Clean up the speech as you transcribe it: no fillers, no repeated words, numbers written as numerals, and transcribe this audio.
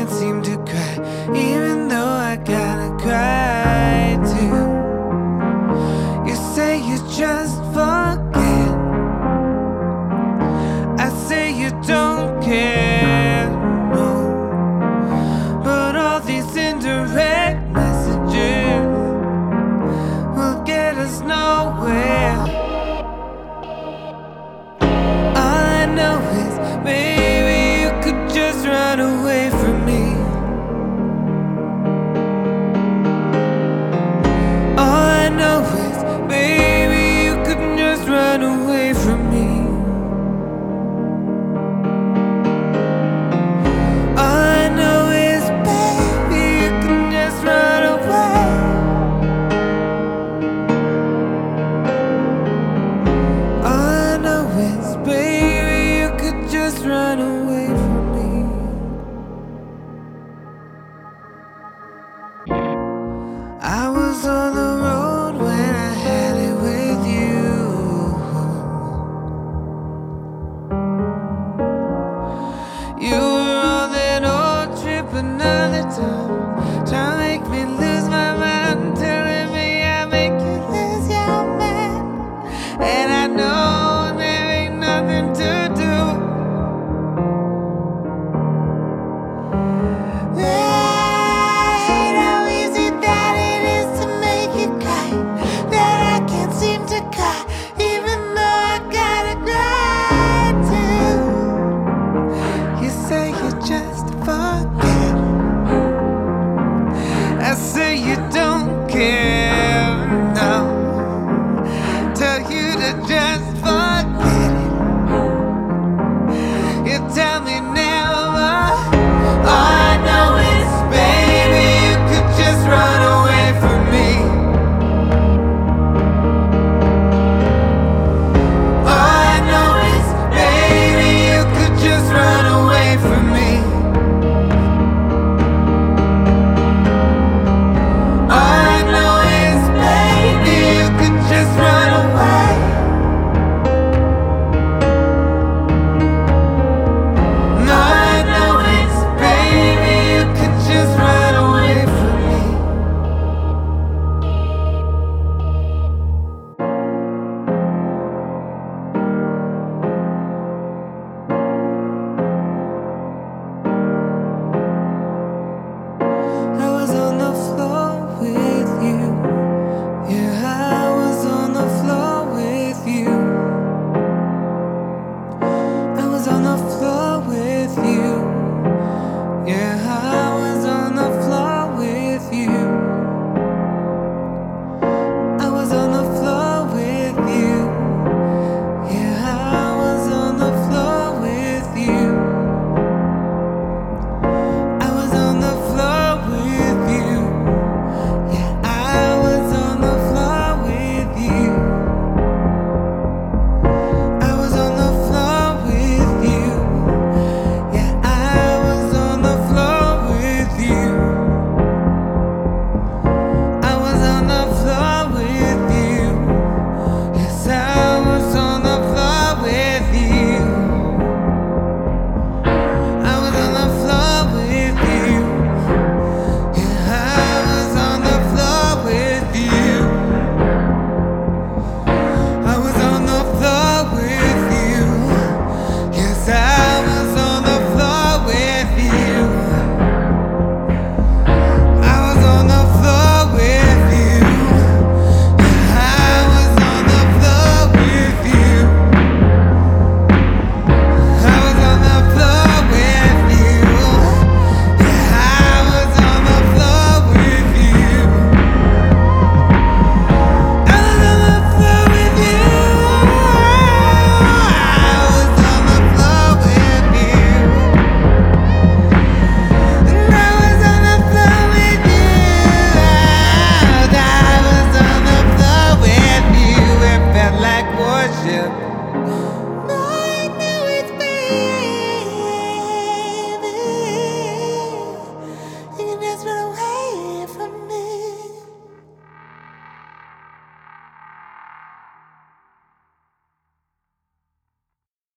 can't seem to cry, even though I gotta cry too. You say you just forget, I say you don't care, no. But all these indirect messages will get us nowhere. All I know is, baby, you could just run away from me. All I know is, baby, you could just run away from me. All I know is, baby, you can just run away. All I know is, baby, you could just run away from me. I was on the road when I had it with you. You were on that old trip another time, trying to make me lose my mind, telling me I make you lose your mind. And I know there ain't nothing to do. I hate how easy that it is to make you cry, that I can't seem to cry, even though I gotta cry too. You say you just forget, I say you don't care, no. Tell you to just forget.